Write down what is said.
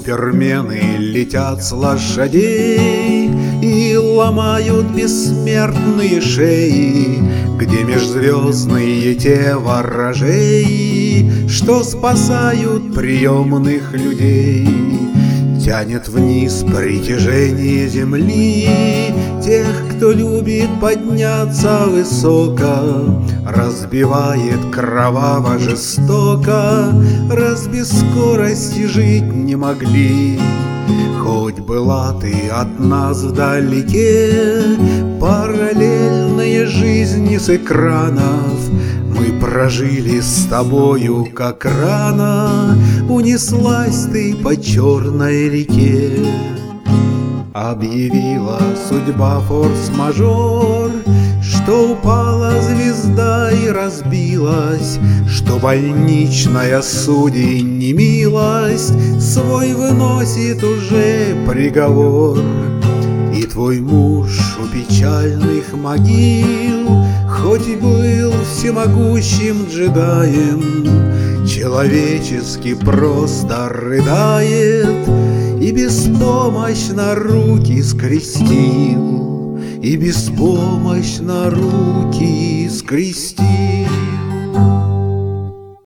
Супермены летят с лошадей и ломают бессмертные шеи, где межзвездные те ворожей, что спасают приемных людей. Тянет вниз притяжение земли тех, кто любит подняться высоко, разбивает кроваво жестоко, раз без скорости жить не могли. Хоть была ты от нас вдалеке, параллельные жизни с экранов мы прожили с тобою, как рано унеслась ты по черной реке. Объявила судьба форс-мажор, что упала звезда и разбилась, что больничная судей немилость свой выносит уже приговор. И твой муж у печальных могил, хоть и был всемогущим джедаем, человечески просто рыдает и беспомощно руки скрестил, и беспомощно руки скрестил.